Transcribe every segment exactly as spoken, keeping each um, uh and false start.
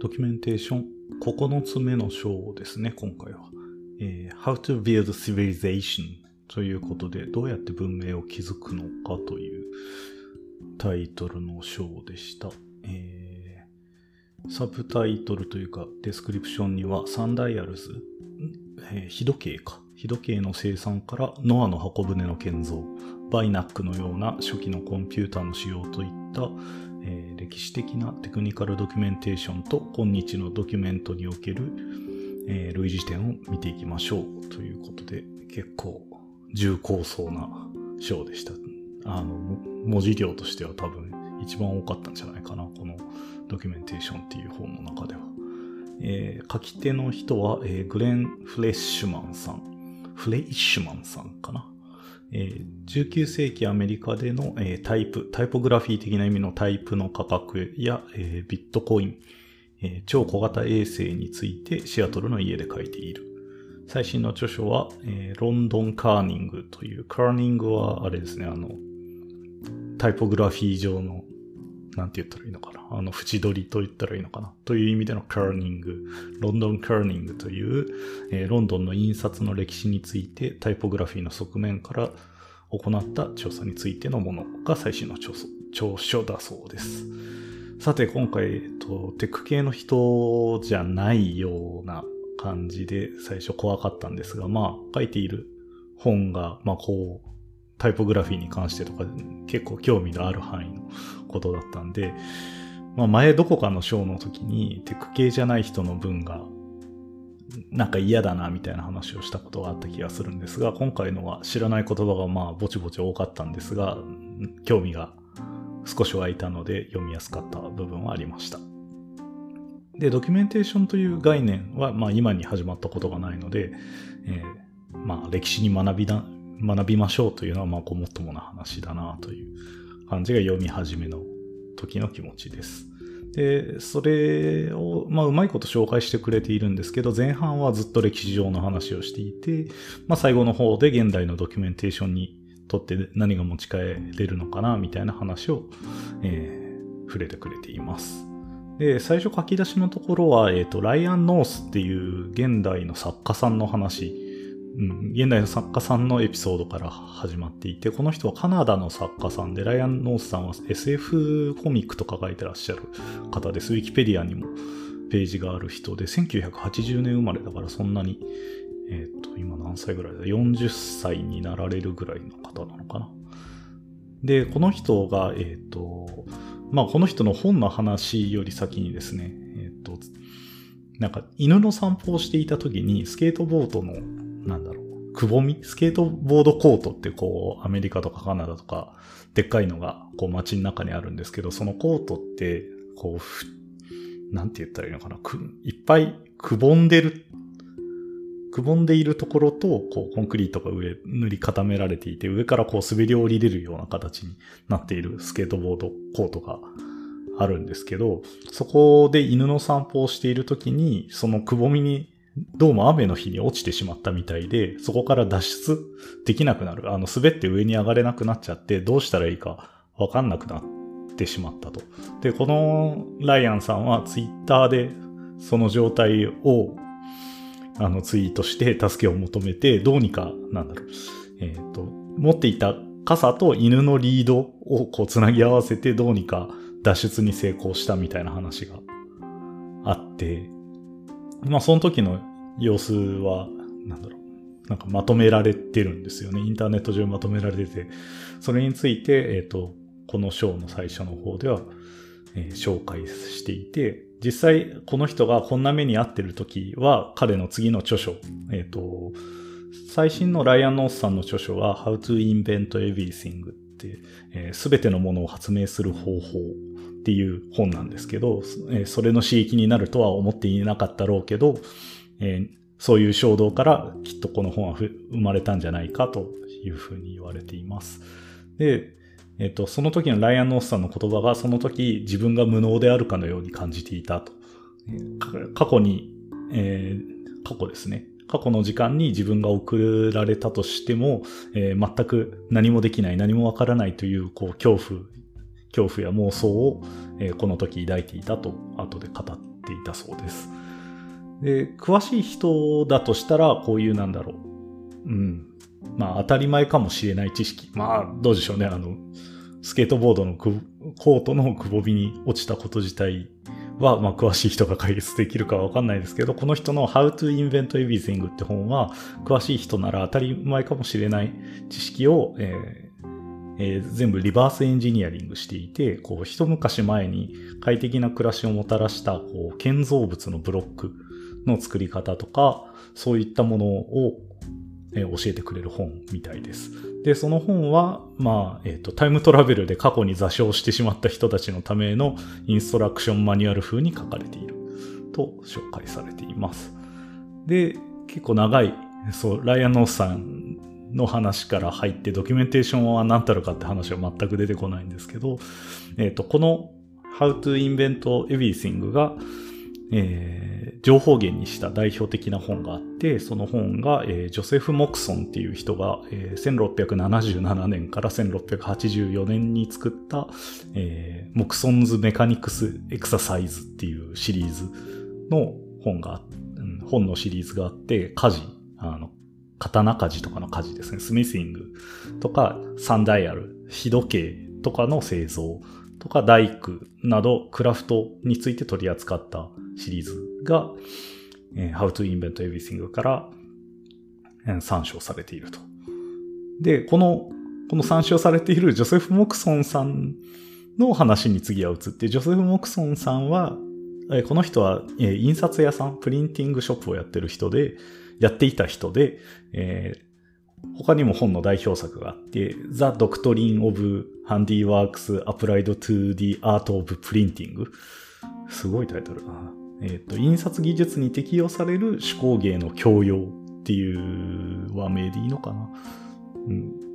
ドキュメンテーションここのつめの章ですね、今回は。えー、How to Build Civilization ということで、どうやって文明を築くのかというタイトルの章でした。えー、サブタイトルというか、デスクリプションにはサンダイヤルズ、えー、日時計か。日時計の生産からノアの箱舟の建造、バイナックのような初期のコンピューターの使用といった、えー、歴史的なテクニカルドキュメンテーションと今日のドキュメントにおける、えー、類似点を見ていきましょうということで、結構重厚そうな章でした。あの文字量としては多分一番多かったんじゃないかな、このドキュメンテーションっていう本の中では。えー、書き手の人は、えー、グレン・フレッシュマンさんフレイッシュマンさんかな。えー、じゅうきゅう世紀アメリカでの、えー、タイプ、タイポグラフィー的な意味のタイプの価格や、えー、ビットコイン、えー、超小型衛星についてシアトルの家で書いている。最新の著書は、えー、ロンドンカーニングという、カーニングはあれですね、あの、タイポグラフィー上の、なんて言ったらいいのかな。あの、縁取りと言ったらいいのかな。という意味でのカーニング。ロンドンカーニングという、えー、ロンドンの印刷の歴史についてタイポグラフィーの側面から行った調査についてのものが最新の著書だそうです。さて、今回、えっと、テック系の人じゃないような感じで最初怖かったんですが、まあ、書いている本が、まあ、こう、タイポグラフィーに関してとか結構興味のある範囲のことだったんで、まあ前どこかの章の時にテク系じゃない人の文がなんか嫌だなみたいな話をしたことがあった気がするんですが、今回のは知らない言葉がまあぼちぼち多かったんですが、興味が少し湧いたので読みやすかった部分はありました。で、ドキュメンテーションという概念はまあ今に始まったことがないので、えー、まあ歴史に学びだ学びましょうというのはまあごもっともな話だなという感じが読み始めの時の気持ちです。で、それをまあうまいこと紹介してくれているんですけど、前半はずっと歴史上の話をしていて、まあ最後の方で現代のドキュメンテーションにとって何が持ち帰れるのかなみたいな話を、えー、触れてくれています。で、最初書き出しのところは、えっと、ライアン・ノースっていう現代の作家さんの話、うん、現代の作家さんのエピソードから始まっていて、この人はカナダの作家さんで、ライアン・ノースさんは エスエフ コミックとか書いてらっしゃる方です。ウィキペディアにもページがある人で、せんきゅうひゃくはちじゅうねん生まれだからそんなに、えっと、今何歳ぐらいだ ?よんじゅっさいになられるぐらいの方なのかな。で、この人が、えっと、まあこの人の本の話より先にですね、えっと、なんか犬の散歩をしていた時にスケートボードのなんだろう、くぼみスケートボードコートってこう、アメリカとかカナダとか、でっかいのがこう街の中にあるんですけど、そのコートって、こう、なんて言ったらいいのかな、くいっぱいくぼんでる、くぼんでいるところと、こう、コンクリートが上、塗り固められていて、上からこう滑り降りれるような形になっているスケートボードコートがあるんですけど、そこで犬の散歩をしているときに、そのくぼみに、どうも雨の日に落ちてしまったみたいで、そこから脱出できなくなる。あの、滑って上に上がれなくなっちゃって、どうしたらいいかわかんなくなってしまったと。で、このライアンさんはツイッターでその状態を、あの、ツイートして助けを求めて、どうにか、なんだろう、えっと、持っていた傘と犬のリードをこうつなぎ合わせて、どうにか脱出に成功したみたいな話があって、まあその時の様子は、なんだろう、なんかまとめられてるんですよね。インターネット上まとめられてて、それについて、えっと、この章の最初の方では、えー、紹介していて、実際この人がこんな目に遭ってる時は、彼の次の著書、えっと、最新のライアン・ノースさんの著書は How to Invent Everything って、えー、全てのものを発明する方法っていう本なんですけど、えー、それの刺激になるとは思っていなかったろうけど、えー、そういう衝動からきっとこの本は生まれたんじゃないかというふうに言われています。で、えっと、その時のライアン・ノースさんの言葉がその時自分が無能であるかのように感じていたと。過去に、えー、過去ですね。過去の時間に自分が送られたとしても、えー、全く何もできない、何もわからないという、こう、恐怖、恐怖や妄想を、えー、この時抱いていたと後で語っっていたそうです。で、詳しい人だとしたら、こういうなんだろう。うん。まあ、当たり前かもしれない知識。まあ、どうでしょうね。あの、スケートボードのコートのくぼみに落ちたこと自体は、まあ、詳しい人が解決できるかはわかんないですけど、この人の How to Invent Everything って本は、詳しい人なら当たり前かもしれない知識を、えーえー、全部リバースエンジニアリングしていて、こう、一昔前に快適な暮らしをもたらした、こう、建造物のブロックの作り方とか、そういったものを、えー、教えてくれる本みたいです。で、その本は、まあ、えっと、タイムトラベルで過去に座礁してしまった人たちのためのインストラクションマニュアル風に書かれていると紹介されています。で、結構長い、そう、ライアン・ノースさんの話から入ってドキュメンテーションは何たるかって話は全く出てこないんですけど、えっと、この How to Invent Everything が、えー、情報源にした代表的な本があって、その本が、えー、ジョセフ・モクソンっていう人が、えー、せんろっぴゃくななじゅうななねんからせんろっぴゃくはちじゅうよねんに作った、えー、モクソンズ・メカニクス・エクササイズっていうシリーズの本が、うん、本のシリーズがあって、鍛冶、あの、刀鍛冶とかの鍛冶ですね、スミシングとかサンダイヤル、火時計とかの製造とか大工などクラフトについて取り扱ったシリーズが、えー、How to Invent Everything から、えー、参照されていると。で、この、この参照されているジョセフ・モクソンさんの話に次は移って、ジョセフ・モクソンさんは、えー、この人は、えー、印刷屋さん、プリンティングショップをやってる人で、やっていた人で、えー、他にも本の代表作があって、The Doctrine of Handiworks Applied to the Art of Printing。すごいタイトルだな。えっと、印刷技術に適用される手工芸の教養っていう和名でいいのかな。うん、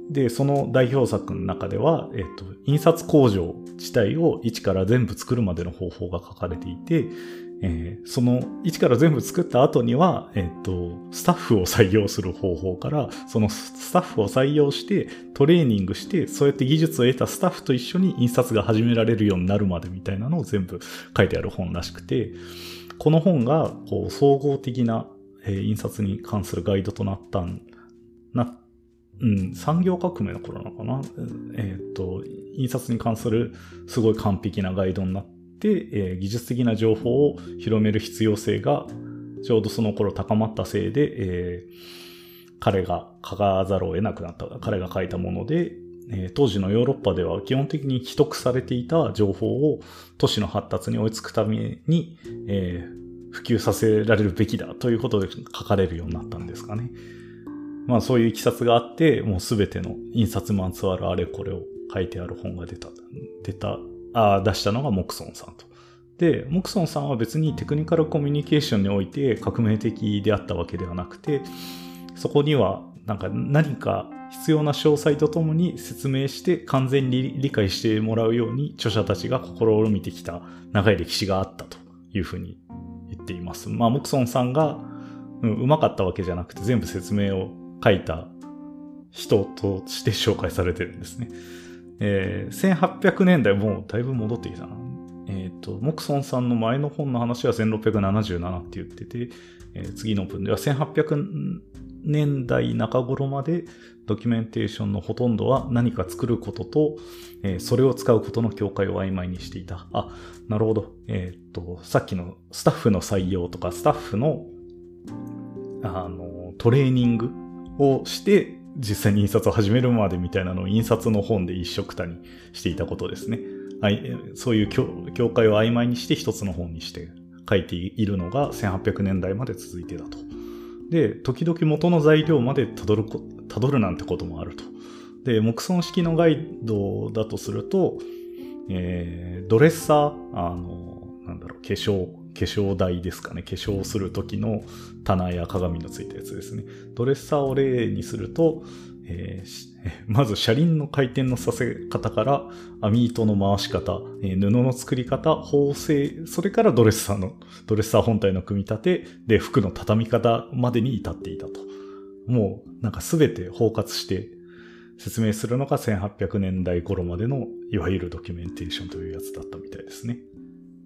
で、その代表作の中では、えっと、印刷工場自体を一から全部作るまでの方法が書かれていて、えー、その一から全部作った後には、えっと、スタッフを採用する方法から、そのスタッフを採用してトレーニングして、そうやって技術を得たスタッフと一緒に印刷が始められるようになるまでみたいなのを全部書いてある本らしくて、この本がこう総合的な、えー、印刷に関するガイドとなったんな、うん、産業革命の頃なのかな、えっと、印刷に関するすごい完璧なガイドになって、で、えー、技術的な情報を広める必要性がちょうどその頃高まったせいで、えー、彼が書かざるを得なくなった。彼が書いたもので、えー、当時のヨーロッパでは基本的に秘匿されていた情報を都市の発達に追いつくために、えー、普及させられるべきだということで書かれるようになったんですかね。まあそういういきさつがあって、もうすべての印刷まつわるあれこれを書いてある本が出た、出た、あ出したのがモクソンさんと。で、モクソンさんは別にテクニカルコミュニケーションにおいて革命的であったわけではなくて、そこにはなんか何か必要な詳細とともに説明して完全に理解してもらうように著者たちが試みてきた長い歴史があったというふうに言っています。まあ、モクソンさんがうまかったわけじゃなくて全部説明を書いた人として紹介されてるんですね。えー、せんはっぴゃくねんだい、もうだいぶ戻ってきたな。えっと、モクソンさんの前の本の話はせんろっぴゃくななじゅうななって言ってて、えー、次の文ではせんはっぴゃくねんだい中頃までドキュメンテーションのほとんどは何か作ることと、えー、それを使うことの境界を曖昧にしていた。あ、なるほど。えっと、さっきのスタッフの採用とか、スタッフの、あの、トレーニングをして、実際に印刷を始めるまでみたいなのを印刷の本で一緒くたにしていたことですね。そういう境界を曖昧にして一つの本にして書いているのがせんはっぴゃくねんだいまで続いてだと。で、時々元の材料までたどる、たどるなんてこともあると。で、モクソン式のガイドだとすると、えー、ドレッサー、あの、なんだろう、化粧、化粧台ですかね。化粧する時の棚や鏡のついたやつですね。ドレッサーを例にすると、えー、まず車輪の回転のさせ方から網糸の回し方、えー、布の作り方、縫製、それからドレッサーの、ドレッサー本体の組み立て、で、服の畳み方までに至っていたと。もうなんかすべて包括して説明するのがせんはっぴゃくねんだい頃までのいわゆるドキュメンテーションというやつだったみたいですね。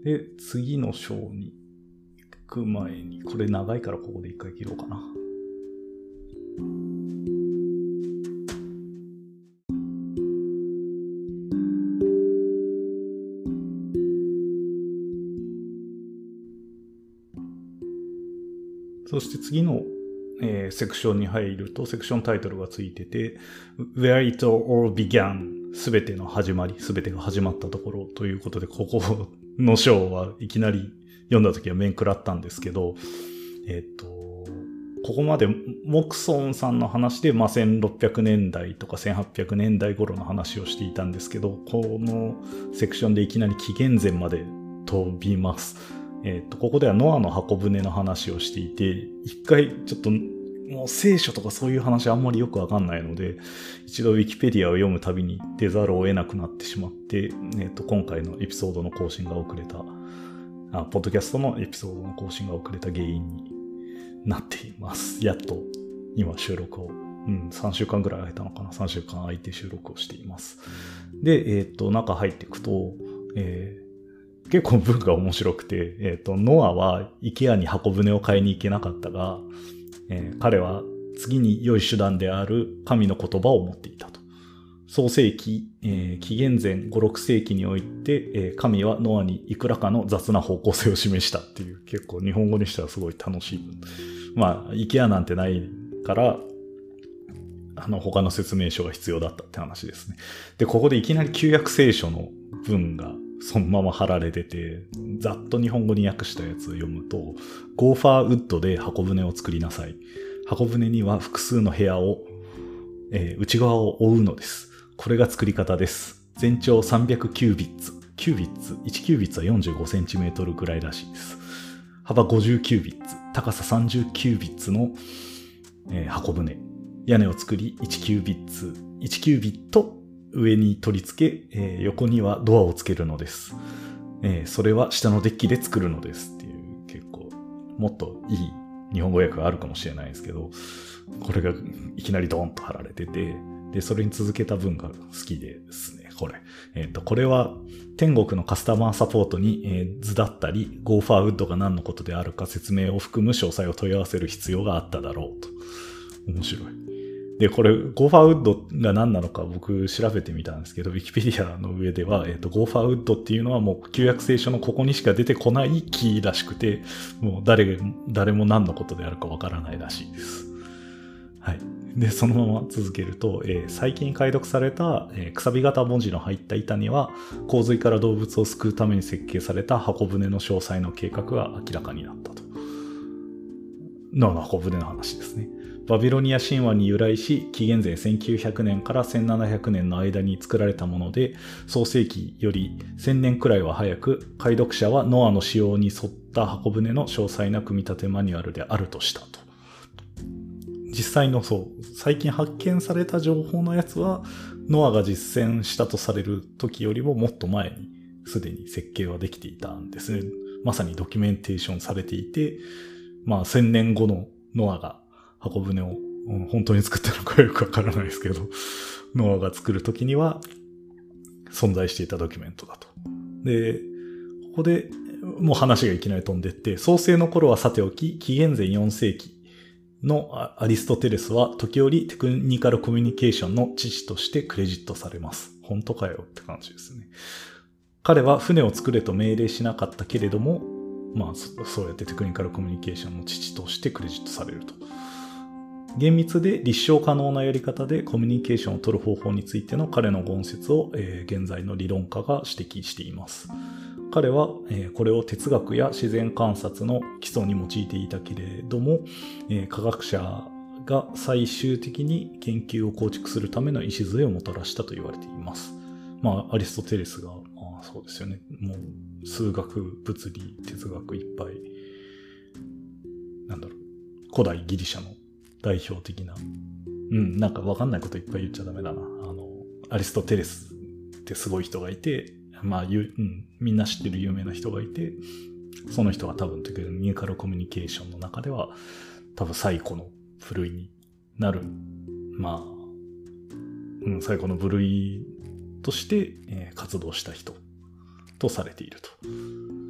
で、次の章に行く前に、これ長いからここで一回切ろうかな。そして次の、えー、セクションに入ると、セクションタイトルがついてて、Where it all began、すべての始まり、すべてが始まったところということで、ここの章はいきなり読んだ時は面食らったんですけど、えっと、ここまでモクソンさんの話で、まあ、せんろっぴゃくねんだいとかせんはっぴゃくねんだい頃の話をしていたんですけど、このセクションでいきなり紀元前まで飛びます。えっと、ここではノアの箱舟の話をしていて、一回ちょっともう聖書とかそういう話あんまりよくわかんないので、一度ウィキペディアを読むたびに出ざるを得なくなってしまって、えっと、今回のエピソードの更新が遅れた、あ、ポッドキャストのエピソードの更新が遅れた原因になっています。やっと今収録を、うん、さんしゅうかんぐらい空いたのかな、さんしゅうかん空いて収録をしています。で、えっと、中入っていくと、えー結構文が面白くて、えっと、ノアはイケアに箱舟を買いに行けなかったが、えー、彼は次に良い手段である神の言葉を持っていたと。創世紀、えー、紀元前ご、ろくせいきにおいて、えー、神はノアにいくらかの雑な方向性を示したっていう、結構日本語にしてはすごい楽しい。まあ、イケアなんてないから、あの、他の説明書が必要だったって話ですね。で、ここでいきなり旧約聖書の文がそのまま貼られてて、ざっと日本語に訳したやつを読むと、ゴーファーウッドで箱舟を作りなさい。箱舟には複数の部屋を、えー、内側を覆うのです。これが作り方です。全長さんびゃくキュービッツ。キュービッツ、いちキュービッツはよんじゅうごセンチメートルぐらいらしいです。幅ごじゅうキュービッツ、高ささんじゅうキュービッツの、えー、箱舟。屋根を作り、いちキュービッツ、いちキュービット上に取り付け、えー、横にはドアをつけるのです、えー。それは下のデッキで作るのですっていう、結構もっといい日本語訳があるかもしれないですけど、これがいきなりドーンと貼られてて、で、それに続けた文が好きですね、これ。えっと、これは天国のカスタマーサポートに、えー、図だったり、ゴーファーウッドが何のことであるか説明を含む詳細を問い合わせる必要があっただろうと。面白い。で、これ、ゴーファーウッドが何なのか僕調べてみたんですけど、ウィキペディアの上では、えっと、ゴーファーウッドっていうのはもう旧約聖書のここにしか出てこないキーらしくて、もう誰、誰も何のことであるかわからないらしいです。はい。で、そのまま続けると、えー、最近解読された、えー、くさび型文字の入った板には、洪水から動物を救うために設計された箱舟の詳細の計画が明らかになったと。の箱舟の話ですね。バビロニア神話に由来し、紀元前せんきゅうひゃくねんからせんななひゃくねんの間に作られたもので、創世紀よりせんねんくらいは早く、解読者はノアの仕様に沿った箱舟の詳細な組み立てマニュアルであるとしたと。実際のそう、最近発見された情報のやつは、ノアが実践したとされる時よりももっと前に、すでに設計はできていたんですね。まさにドキュメンテーションされていて、まあせんねんごのノアが箱舟を、うん、本当に作ったのかよくわからないですけど、ノアが作るときには存在していたドキュメントだと。で、ここでもう話がいきなり飛んでって、創世の頃はさておき、紀元前よんせいきのアリストテレスは時折テクニカルコミュニケーションの父としてクレジットされます。本当かよって感じですね。彼は船を作れと命令しなかったけれども、まあそうやってテクニカルコミュニケーションの父としてクレジットされると。厳密で立証可能なやり方でコミュニケーションを取る方法についての彼の言説を、えー、現在の理論家が指摘しています。彼は、えー、これを哲学や自然観察の基礎に用いていたけれども、えー、科学者が最終的に研究を構築するための礎をもたらしたと言われています。まあアリストテレスが、まあ、そうですよね。もう数学、物理、哲学いっぱい、なんだろう、古代ギリシャの代表的な。うん、なんかわかんないこといっぱい言っちゃダメだな。あの、アリストテレスってすごい人がいて、まあ、うん、みんな知ってる有名な人がいて、その人が多分テクニカルコミュニケーションの中では、多分最古の部類になる。まあ、うん、最古の部類として、えー、活動した人とされていると。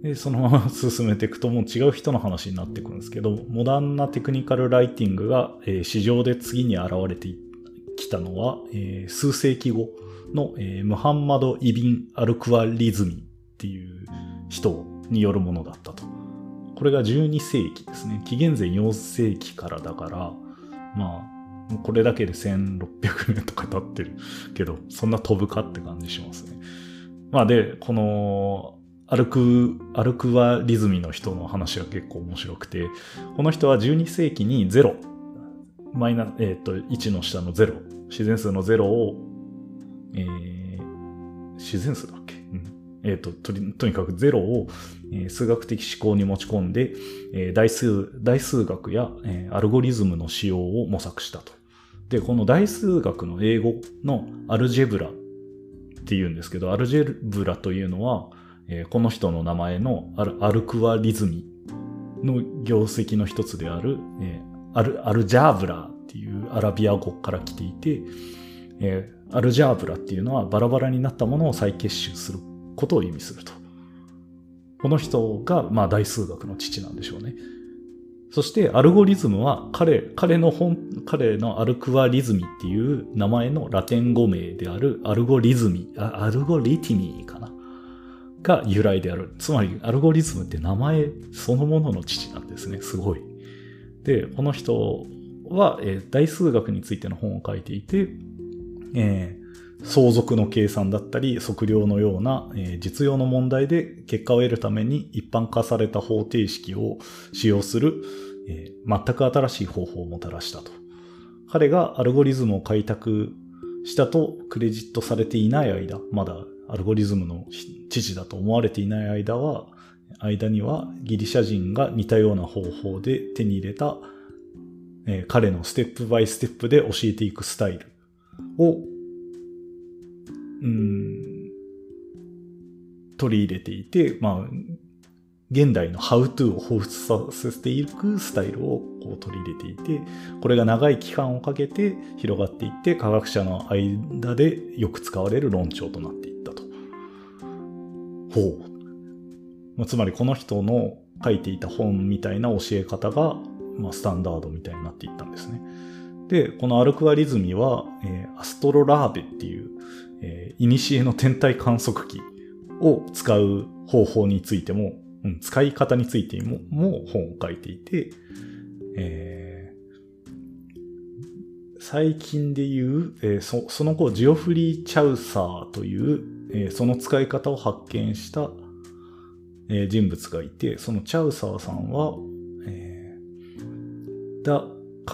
で、そのまま進めていくともう違う人の話になってくるんですけど、モダンなテクニカルライティングが、えー、市場で次に現れてきたのは、えー、数世紀後の、えー、ムハンマド・イビン・アルクワリズミっていう人によるものだったと。これがじゅうにせいきですね。紀元前よんせいきからだから、まあ、これだけでせんろっぴゃくねんとか経ってるけど、そんな飛ぶかって感じしますね。まあで、この、アルク、アルクワリズミの人の話が結構面白くて、この人はじゅうにせいきにゼロ、マイナ、えっと、いちの下のゼロ、自然数のゼロを、えー、自然数だっけ、うん、えっと、とに、とにかくゼロを、えー、数学的思考に持ち込んで、えー、代数、代数学や、えー、アルゴリズムの使用を模索したと。で、この代数学の英語のアルジェブラっていうんですけど、アルジェブラというのは、えー、この人の名前のアル、アルクワリズミの業績の一つである、えー、アル、アルジャーブラっていうアラビア語から来ていて、えー、アルジャーブラっていうのはバラバラになったものを再結集することを意味すると。この人が、まあ、代数学の父なんでしょうね。そしてアルゴリズムは彼、彼の本、彼のアルクワリズミっていう名前のラテン語名であるアルゴリズミ、あアルゴリティミかなが由来である。つまりアルゴリズムって名前そのものの父なんですね。すごい。で、この人は、えー、代数学についての本を書いていて、えー、相続の計算だったり測量のような、えー、実用の問題で結果を得るために一般化された方程式を使用する、えー、全く新しい方法をもたらしたと。彼がアルゴリズムを開拓したとクレジットされていない間、まだアルゴリズムの父だと思われていない間は、間にはギリシャ人が似たような方法で手に入れた、えー、彼のステップバイステップで教えていくスタイルを、うーん、取り入れていて、まあ、現代の How to を彷彿させていくスタイルをこう取り入れていて、これが長い期間をかけて広がっていって、科学者の間でよく使われる論調となっていったと。ほう。つまりこの人の書いていた本みたいな教え方が、まあ、スタンダードみたいになっていったんですね。で、このアルクワリズミは、えー、アストロラーベっていう、えー、古の天体観測機を使う方法についても、うん、使い方についても、も本を書いていて、えー、最近で言う、えー、そ, その後、ジオフリー・チャウサーという、えー、その使い方を発見した、えー、人物がいて、そのチャウサーさんは、えー、The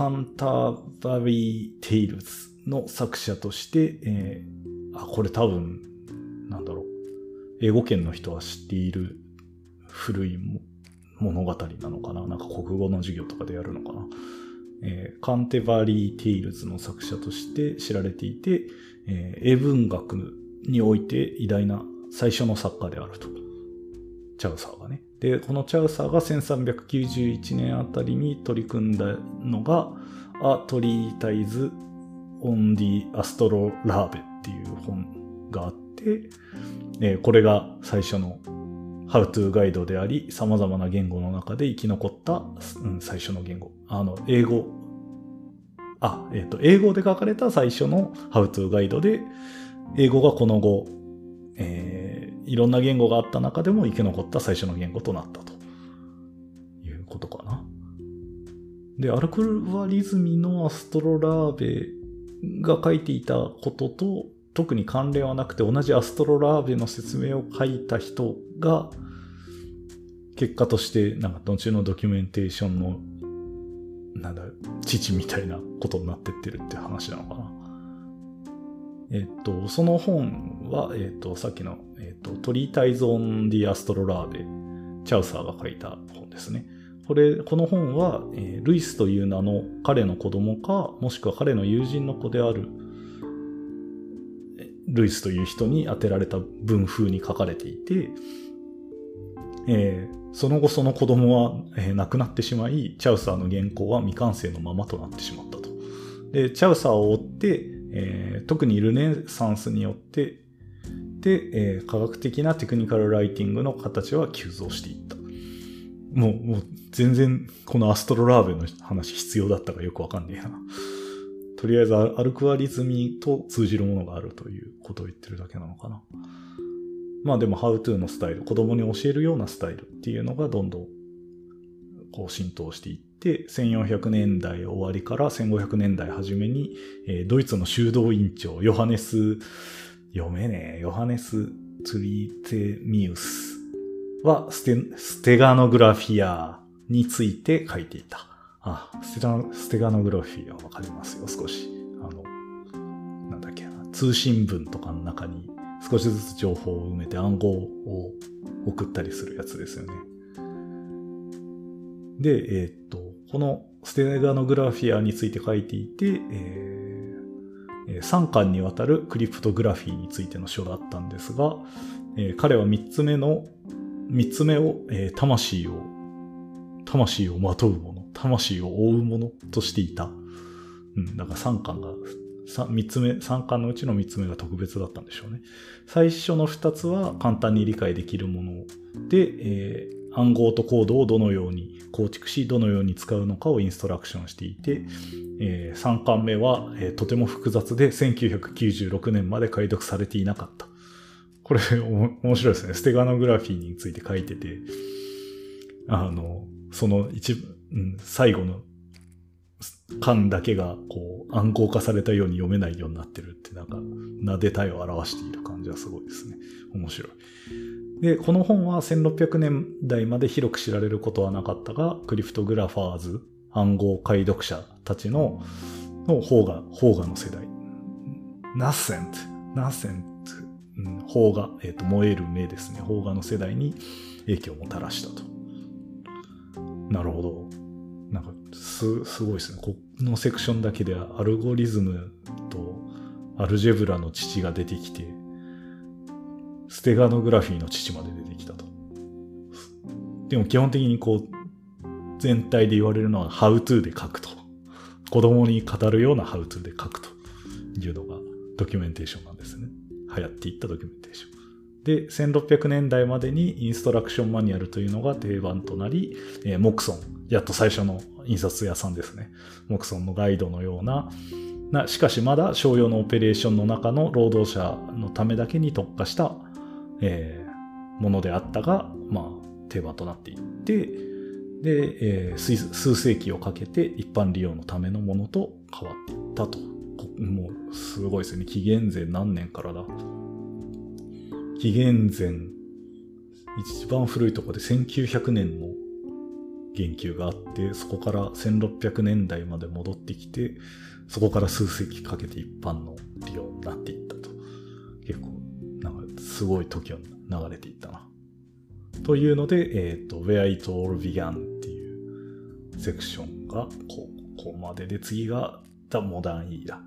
Canterbury Tales の作者として、えー、あ、これ多分、なんだろう、英語圏の人は知っている古い物語なのかな、なんか国語の授業とかでやるのかな。えー、カンテバリー・テイルズの作者として知られていて、えー、英文学において偉大な最初の作家であると。チャウサーがね。で、このチャウサーがせんさんびゃくきゅうじゅういちねんあたりに取り組んだのが、A Treatise on the Astrolabeっていう本があって、えー、これが最初のHow to ガイドであり、様々な言語の中で生き残った、うん、最初の言語。あの、英語。あ、えっと、英語で書かれた最初の How to ガイドで、英語がこの後、えー、いろんな言語があった中でも生き残った最初の言語となったということかな。で、アルクワリズミのアストロラーベが書いていたことと、特に関連はなくて、同じアストロラーベの説明を書いた人が、結果として、なんか、後のドキュメンテーションの、なんだ、父みたいなことになってってるって話なのかな。えっと、その本は、えっと、さっきの、えっと、トリータイズ・オン・ディ・アストロラーベ、チャウサーが書いた本ですね。これ、この本は、えー、ルイスという名の彼の子供か、もしくは彼の友人の子である、ルイスという人に当てられた文風に書かれていて、えー、その後その子供は、えー、亡くなってしまい、チャウサーの原稿は未完成のままとなってしまったと。で、チャウサーを追って、えー、特にルネサンスによって、 で、えー、科学的なテクニカルライティングの形は急増していった。もう、もう全然このアストロラーベの話必要だったかよくわかんねえな。とりあえずアルクアリズミと通じるものがあるということを言ってるだけなのかな。まあでも How to のスタイル、子供に教えるようなスタイルっていうのがどんどんこう浸透していって、せんよんひゃくねんだい終わりからせんごひゃくねんだい初めに、えー、ドイツの修道院長ヨハネス、読めねえ、ヨハネス・ツリテミウスはステ、ステガノグラフィアについて書いていた。あ、ステガ、ステガノグラフィアわかりますよ、少し。あの、なんだっけな、通信文とかの中に少しずつ情報を埋めて暗号を送ったりするやつですよね。で、えー、っと、このステガノグラフィアについて書いていて、えー、さんかんにわたるクリプトグラフィーについての書だったんですが、えー、彼はみっつめの、みっつめを、えー、魂を、魂をまとうもの、魂を覆うものとしていた。うん、だからさんかんが、みっつめ、さんかんのうちのみっつめが特別だったんでしょうね。最初のふたつは簡単に理解できるもので、えー暗号とコードをどのように構築し、どのように使うのかをインストラクションしていて、えー、さんかんめは、えー、とても複雑でせんきゅうひゃくきゅうじゅうろくねんまで解読されていなかった。これ面白いですね。ステガノグラフィーについて書いてて、あの、その一部、うん、最後の巻だけがこう暗号化されたように読めないようになってるって、なんか、なでたいを表している感じはすごいですね。面白い。で、この本はせんろっぴゃくねんだいまで広く知られることはなかったが、クリプトグラファーズ、暗号解読者たちの、の邦画、邦画の世代。ナッセント、ナッセント、うん、邦画、えっと、燃える目ですね。邦画の世代に影響をもたらしたと。なるほど。なんか、す、すごいですね。このセクションだけでアルゴリズムとアルジェブラの父が出てきて、ステガノグラフィーの父まで出てきたと。でも基本的にこう、全体で言われるのは How to で書くと。子供に語るような How to で書くというのがドキュメンテーションなんですね。流行っていったドキュメンテーション。で、せんろっぴゃくねんだいまでにインストラクションマニュアルというのが定番となり、えー、モクソン、やっと最初の印刷屋さんですね。モクソンのガイドのような、なしかしまだ商用のオペレーションの中の労働者のためだけに特化したえー、ものであったが、まあ、定番となっていって、で、えー、数世紀をかけて一般利用のためのものと変わっていったと。もう、すごいですね。紀元前何年からだ。紀元前、一番古いところでせんきゅうひゃくねんの言及があって、そこからせんろっぴゃくねんだいまで戻ってきて、そこから数世紀かけて一般の利用になっていったと。結構、なんかすごい時を流れていったな。というので、えっと、Where It All Began っていうセクションがここまでで、次が The Modern Era。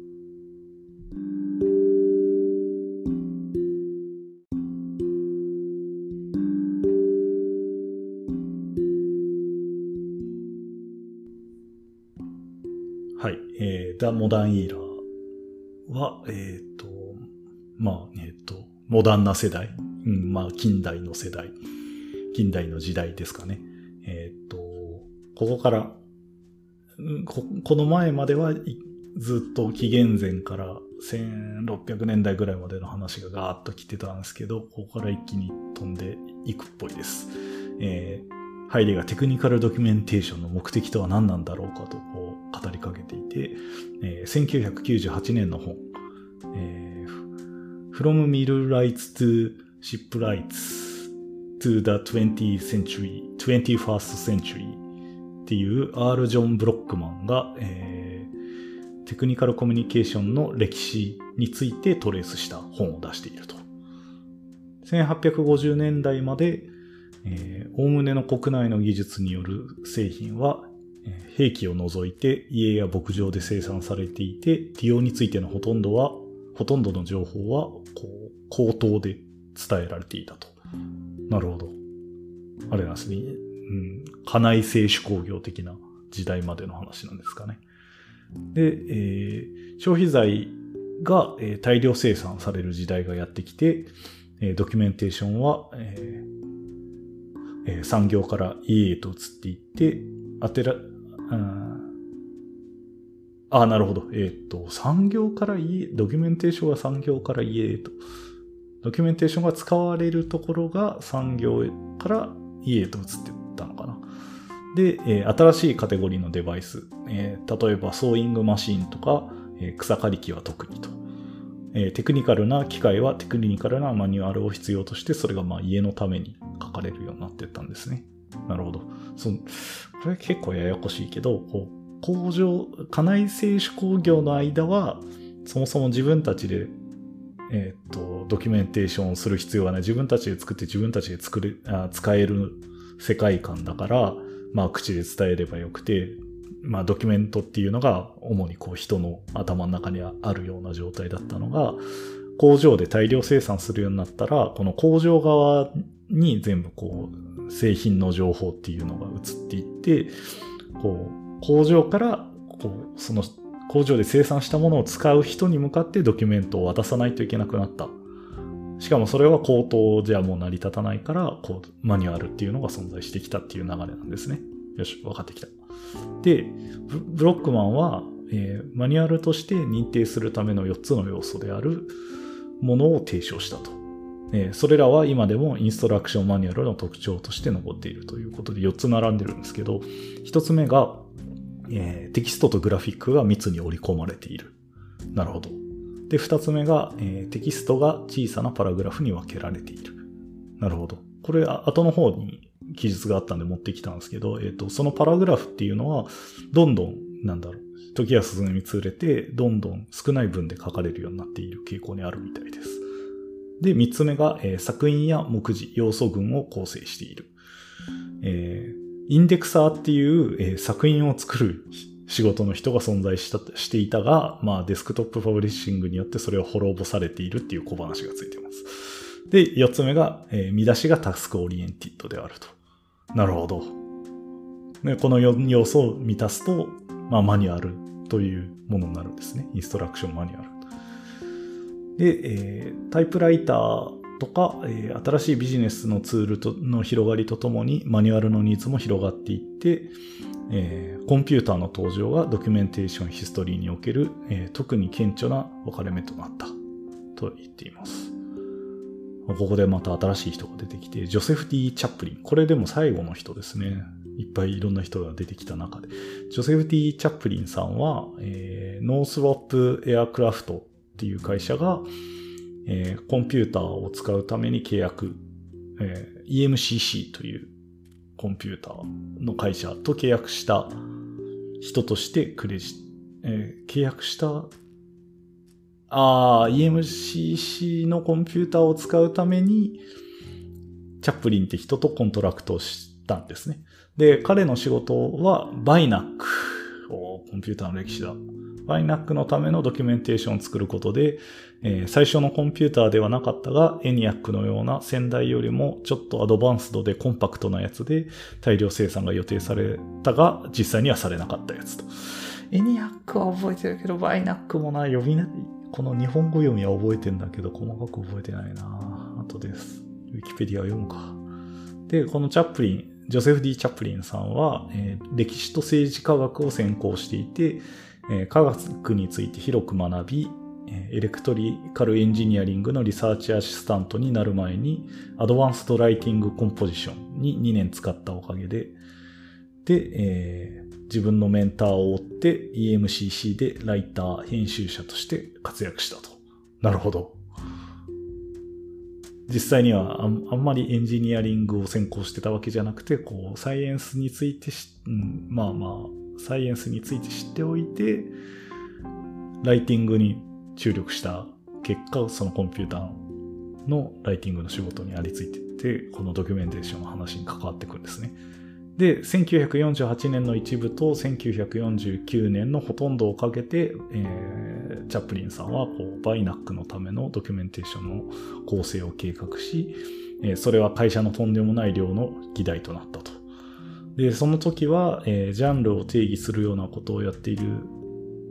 はい、えー、The Modern Era は、えっと、まあ、えっと、モダンな世代、うん、まあ、近代の世代、近代の時代ですかね。えっと、ここから、こ、この前まではずっと紀元前からせんろっぴゃくねんだいぐらいまでの話がガーッと来てたんですけど、ここから一気に飛んでいくっぽいです。えー、ハイデがテクニカルドキュメンテーションの目的とは何なんだろうかとこう語りかけていて、えー、せんきゅうひゃくきゅうじゅうはちねんの本、えーFrom Millwrights to Shipwrights to the twentieth century, twenty-first century っていう R. ジョン・ブロックマンが、えー、テクニカルコミュニケーションの歴史についてトレースした本を出していると。せんはっぴゃくごじゅうねんだいまで、えー、おおむねの国内の技術による製品は、えー、兵器を除いて家や牧場で生産されていて、利用についてのほとんどはほとんどの情報はこう口頭で伝えられていたと。なるほど。あれなんですね。うん。家内製手工業的な時代までの話なんですかね。で、えー、消費財が、えー、大量生産される時代がやってきて、えー、ドキュメンテーションは、えーえー、産業から家へと移っていって、当てら、ああ、なるほど。えっと、産業から家、ドキュメンテーションが産業から家へと。ドキュメンテーションが使われるところが産業から家へと移っていったのかな。で、えー、新しいカテゴリーのデバイス、えー、例えばソーイングマシーンとか、えー、草刈り機は特にと、えー。テクニカルな機械はテクニカルなマニュアルを必要として、それがまあ家のために書かれるようになっていったんですね。なるほど。そこれ結構ややこしいけど、こう工場、家内製手工業の間は、そもそも自分たちで、えっと、ドキュメンテーションをする必要はない。自分たちで作って自分たちで作る、あ、使える世界観だから、まあ口で伝えればよくて、まあドキュメントっていうのが主にこう人の頭の中にあるような状態だったのが、工場で大量生産するようになったら、この工場側に全部こう製品の情報っていうのが移っていって、こう工場からこうその工場で生産したものを使う人に向かってドキュメントを渡さないといけなくなった。しかもそれは口頭じゃもう成り立たないから、こうマニュアルっていうのが存在してきたっていう流れなんですね。よし、分かってきた。で、ブロックマンは、えー、マニュアルとして認定するためのよっつの要素であるものを提唱したと。えー、それらは今でもインストラクションマニュアルの特徴として残っているということでよっつ並んでるんですけど、ひとつめが、えー、テキストとグラフィックが密に織り込まれている。なるほど。で、二つ目が、えー、テキストが小さなパラグラフに分けられている。なるほど。これ、後の方に記述があったんで持ってきたんですけど、えっと、そのパラグラフっていうのは、どんどん、なんだろう、時が進みつれて、どんどん少ない文で書かれるようになっている傾向にあるみたいです。で、三つ目が、えー、作品や目次、要素群を構成している。えーインデクサーっていう、えー、作品を作る仕事の人が存在した、していたが、まあデスクトップパブリッシングによってそれを滅ぼされているっていう小話がついています。で、四つ目が、えー、見出しがタスクオリエンティッドであると。なるほど。で、このよん要素を満たすと、まあマニュアルというものになるんですね。インストラクションマニュアル。で、えー、タイプライター、とか、えー、新しいビジネスのツールとの広がりとともにマニュアルのニーズも広がっていって、えー、コンピューターの登場がドキュメンテーションヒストリーにおける、えー、特に顕著な分かれ目となったと言っています。ここでまた新しい人が出てきて、ジョセフ・ディ・チャップリン。これでも最後の人ですね。いっぱいいろんな人が出てきた中で。ジョセフ・ディ・チャップリンさんは、えー、ノースロップ・エアクラフトっていう会社が、えー、コンピューターを使うために契約、えー、イーエムシーシー というコンピューターの会社と契約した人としてクレジ、えー、契約したあー イーエムシーシー のコンピューターを使うためにチャップリンって人とコントラクトをしたんですね。で、彼の仕事はバイナック。おー、コンピューターの歴史だ。バイナックのためのドキュメンテーションを作ることで、えー、最初のコンピューターではなかったが、エニアックのような先代よりもちょっとアドバンスドでコンパクトなやつで大量生産が予定されたが、実際にはされなかったやつと。エニアックは覚えてるけど、バイナックもな、読みな、この日本語読みは覚えてんだけど、細かく覚えてないな。あとです。ウィキペディアを読むか。で、このチャップリン、ジョセフ・ディ・チャップリンさんは、えー、歴史と政治科学を専攻していて、えー、科学について広く学び、エレクトリカルエンジニアリングのリサーチアシスタントになる前に、アドバンストライティングコンポジションににねん使ったおかげで、で、えー、自分のメンターを追って イーエムシーシー でライター、編集者として活躍したと。なるほど。実際にはあ ん, あんまりエンジニアリングを専攻してたわけじゃなくて、こう、サイエンスについてし、うん、まあまあ、サイエンスについて知っておいて、ライティングに注力した結果、そのコンピューターのライティングの仕事にありついていって、このドキュメンテーションの話に関わってくるんですね。で、せんきゅうひゃくよんじゅうはちねんの一部とせんきゅうひゃくよんじゅうきゅうねんのほとんどをかけて、えー、チャップリンさんはこうバイナックのためのドキュメンテーションの構成を計画し、えー、それは会社のとんでもない量の議題となったと。で、その時は、えー、ジャンルを定義するようなことをやっている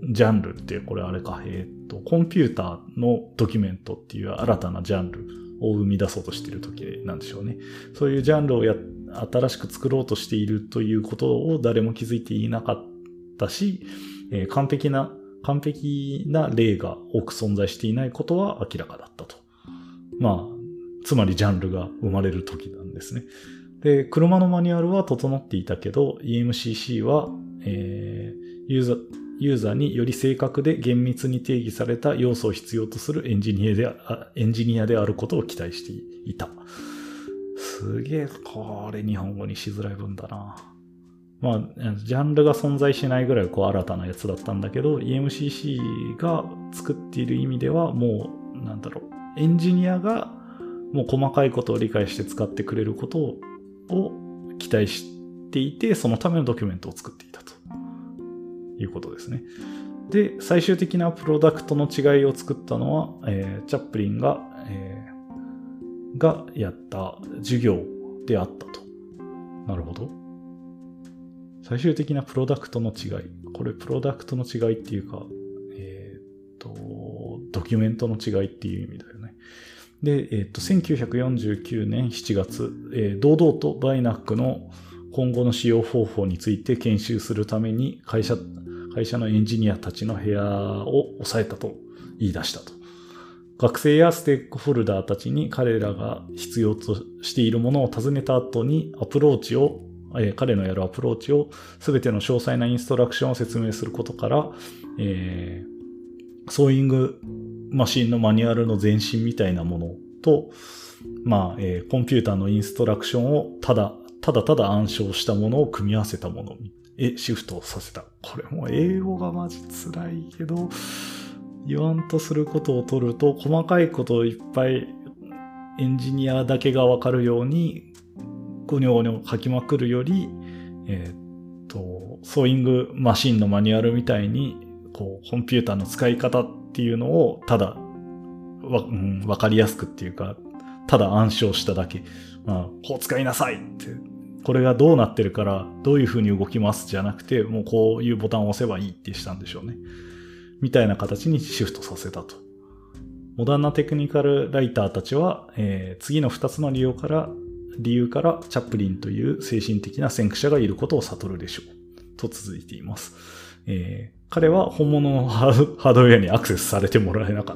ジャンルって、これあれか、えっと、コンピューターのドキュメントっていう新たなジャンルを生み出そうとしている時なんでしょうね。そういうジャンルをや、新しく作ろうとしているということを誰も気づいていなかったし、えー、完璧な、完璧な例が多く存在していないことは明らかだったと。まあ、つまりジャンルが生まれる時なんですね。で、車のマニュアルは整っていたけど、イーエムシーシー は、えー、ユーザー、ユーザーにより正確で厳密に定義された要素を必要とするエンジニアであ、エンジニアであることを期待していた。すげえ、これ日本語にしづらい文だな。まあ、ジャンルが存在しないぐらいこう新たなやつだったんだけど、イーエムシーシー が作っている意味ではもう、なんだろう、エンジニアがもう細かいことを理解して使ってくれることを期待していて、そのためのドキュメントを作っていたということですね。で、最終的なプロダクトの違いを作ったのは、えー、チャップリンが、えー、がやった授業であったと。なるほど。最終的なプロダクトの違い。これプロダクトの違いっていうか、えっと、ドキュメントの違いっていう意味だよね。で、えっと、せんきゅうひゃくよんじゅうきゅうねんしちがつ、えー、堂々とバイナックの今後の使用方法について研修するために会社、会社のエンジニアたちの部屋を抑えたと言い出したと。学生やステークホルダーたちに彼らが必要としているものを尋ねた後にアプローチを、えー、彼のやるアプローチをすべての詳細なインストラクションを説明することから、えー、ソーイングマシンのマニュアルの前身みたいなものと、まあ、えー、コンピューターのインストラクションをただ、ただただ暗唱したものを組み合わせたものへシフトさせた。これも英語がマジ辛いけど、言わんとすることを取ると、細かいことをいっぱいエンジニアだけがわかるように、ゴニョゴニョ書きまくるより、えー、っと、ソーイングマシンのマニュアルみたいに、こう、コンピューターの使い方っていうのを、ただ、わ、うん、わかりやすくっていうか、ただ暗唱しただけ。まあ、こう使いなさいって。これがどうなってるから、どういう風に動きますじゃなくて、もうこういうボタンを押せばいいってしたんでしょうね。みたいな形にシフトさせたと。モダンなテクニカルライターたちは、えー、次のふたつの理由から、理由からチャップリンという精神的な先駆者がいることを悟るでしょう。と続いています。えー、彼は本物のハードウェアにアクセスされてもらえなかった。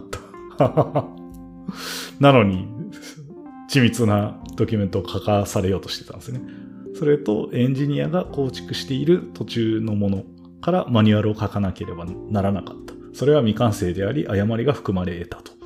なのに、緻密なドキュメントを書かされようとしてたんですね。それとエンジニアが構築している途中のものからマニュアルを書かなければならなかった。それは未完成であり、誤りが含まれ得たと。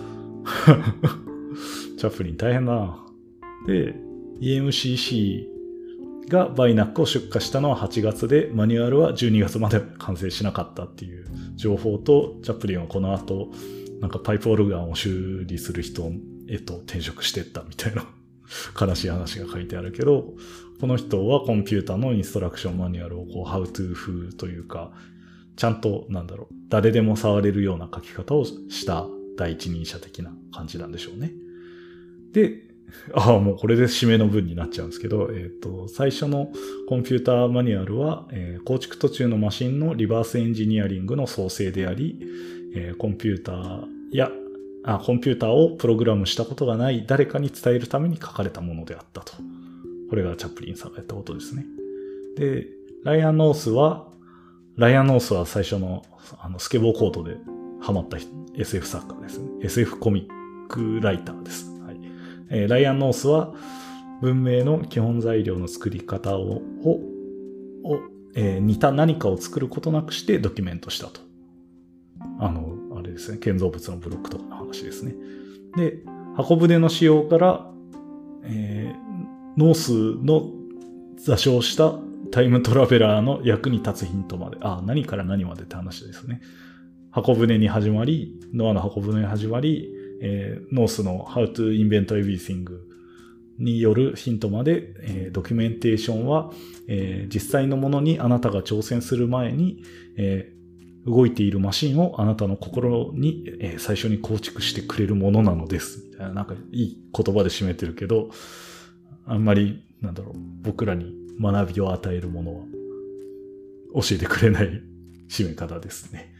チャップリン大変だな。で、イーエムシーシー がバイナックを出荷したのははちがつで、マニュアルはじゅうにがつまで完成しなかったっていう情報と、チャップリンはこの後、なんかパイプオルガンを修理する人へと転職してったみたいな悲しい話が書いてあるけど、この人はコンピューターのインストラクションマニュアルをこう、How to 風というか、ちゃんと、なんだろう、誰でも触れるような書き方をした第一人者的な感じなんでしょうね。で、ああ、もうこれで締めの文になっちゃうんですけど、えっと、最初のコンピューターマニュアルは、えー、構築途中のマシンのリバースエンジニアリングの創生であり、えー、コンピューターやあ、コンピューターをプログラムしたことがない誰かに伝えるために書かれたものであったと。これがチャップリンさんがやったことですね。で、ライアン・ノースは、ライアン・ノースは最初の、あのスケボーコートでハマった エスエフ 作家ですね。エスエフ コミックライターです。はい。えー、ライアン・ノースは文明の基本材料の作り方を、を、をえー、似た何かを作ることなくしてドキュメントしたと。あの、あれですね。建造物のブロックとかの話ですね。で、箱舟の使用から、えー、ノースの座礁したタイムトラベラーの役に立つヒントまで、あ、何から何までって話ですね。箱舟に始まり、ノアの箱舟に始まり、えー、ノースの How to Invent Everything によるヒントまで、えー、ドキュメンテーションは、えー、実際のものにあなたが挑戦する前に、えー動いているマシンをあなたの心に、えー、最初に構築してくれるものなのです。みたいな、なんかいい言葉で締めてるけど、あんまり、なんだろう、僕らに学びを与えるものは教えてくれない締め方ですね。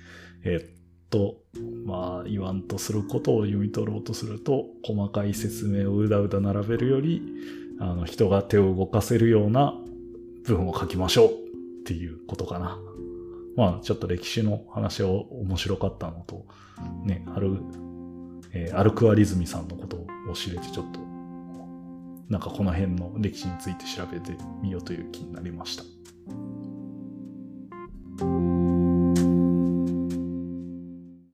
えー、っと、まあ、言わんとすることを読み取ろうとすると、細かい説明をうだうだ並べるより、あの、人が手を動かせるような文を書きましょうっていうことかな。まあ、ちょっと歴史の話は面白かったのと、ね、ある、えー、アルクアリズミさんのことを知れてちょっと、なんかこの辺の歴史について調べてみようという気になりました。